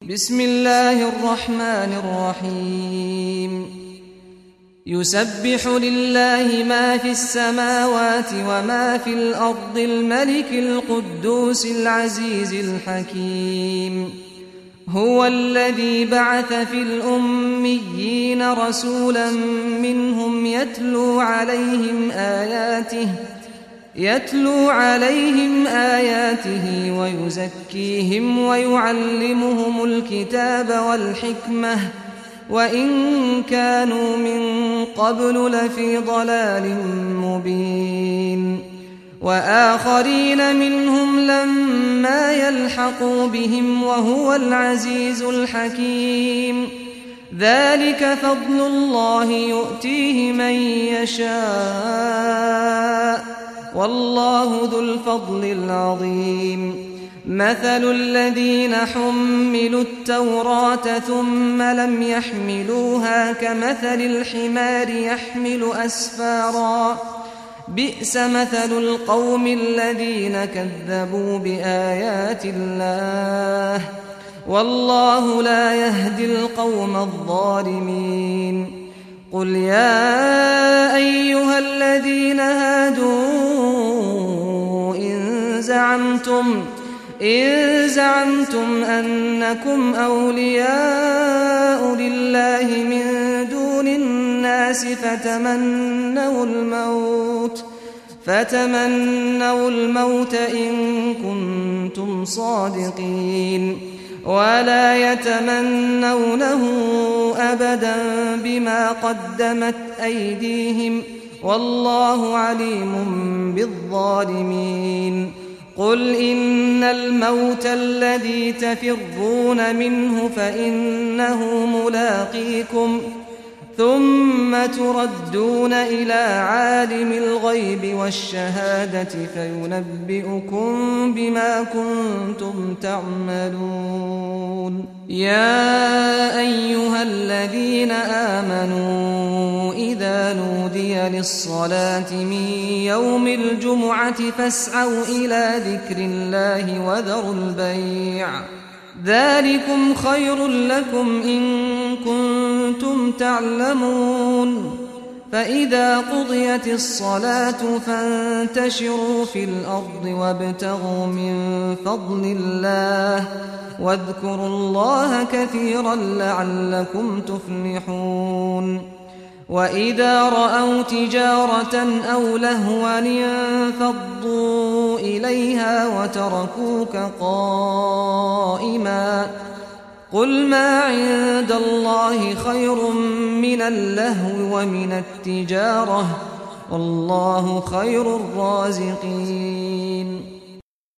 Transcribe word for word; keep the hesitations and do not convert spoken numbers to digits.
بسم الله الرحمن الرحيم يسبح لله ما في السماوات وما في الأرض الملك القدوس العزيز الحكيم هو الذي بعث في الأميين رسولا منهم يتلو عليهم آياته يتلو عليهم آياته ويزكيهم ويعلمهم الكتاب والحكمة وإن كانوا من قبل لفي ضلال مبين وآخرين منهم لما يلحقوا بهم وهو العزيز الحكيم ذلك فضل الله يؤتيه من يشاء والله ذو الفضل العظيم مثل الذين حملوا التوراة ثم لم يحملوها كمثل الحمار يحمل أسفارا بئس مثل القوم الذين كذبوا بآيات الله والله لا يهدي القوم الظالمين قل يا أيها الذين هادوا إن زعمتم إن زعمتم أنكم أولياء لله من دون الناس فتمنوا الموت فتمنوا الموت إن كنتم صادقين ولا يتمنونه أبدا بما قدمت أيديهم والله عليم بالظالمين قل إن الموت الذي تفرون منه فإنه ملاقيكم ثم تردون إلى عالم الغيب والشهادة فينبئكم بما كنتم تعملون يا أيها الذين آمنوا إذا نودي للصلاة من يوم الجمعة فاسعوا إلى ذكر الله وذروا البيع ذلكم خير لكم إن كنتم تعلمون فإذا قضيت الصلاة فانتشروا في الأرض وابتغوا من فضل الله واذكروا الله كثيرا لعلكم تفلحون وإذا رأوا تجارة أو لهوا انفضوا إليها وتركوك قائما قل ما عند الله خير من اللهو ومن التجارة والله خير الرازقين